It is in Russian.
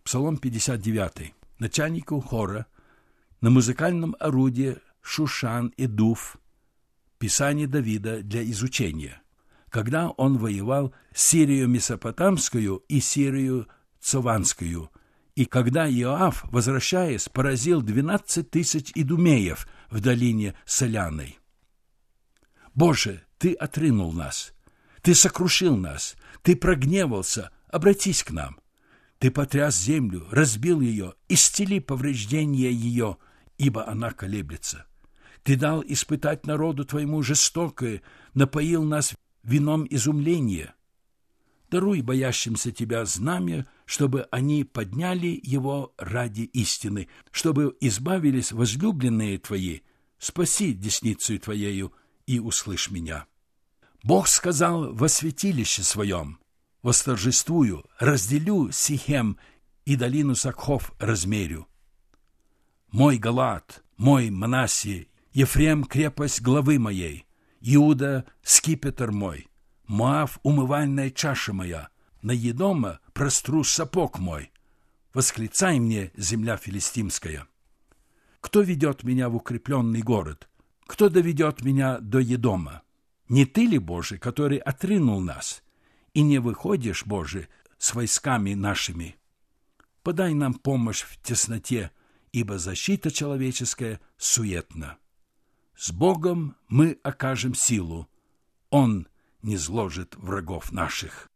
Псалом 59. Начальнику хора на музыкальном орудии Шушан и Дуф. Писание Давида для изучения. Когда он воевал Сирию Месопотамскую и Сирию Цованскую, и когда Иоав, возвращаясь, поразил 12 тысяч идумеев в долине Соляной. Боже, Ты отринул нас, Ты сокрушил нас, Ты прогневался, обратись к нам. Ты потряс землю, разбил ее, исцели повреждения ее, ибо она колеблется. Ты дал испытать народу Твоему жестокое, напоил нас вином изумления. Даруй боящимся Тебя знамя, чтобы они подняли его ради истины, чтобы избавились возлюбленные Твои. Спаси десницей Твоею и услышь меня. Бог сказал во святилище Своем: восторжествую, разделю Сихем и долину Сакхов размерю. Мой Галаад, мой Манассия, Ефрем — крепость главы моей, Иуда — скипетр мой, Моав — умывальная чаша моя, на Едома простру сапог мой. Восклицай мне, земля филистимская. Кто ведет меня в укрепленный город? Кто доведет меня до Едома? Не Ты ли, Боже, который отринул нас, и не выходишь, Боже, с войсками нашими? Подай нам помощь в тесноте, ибо защита человеческая суетна. С Богом мы окажем силу, Он низвложит врагов наших.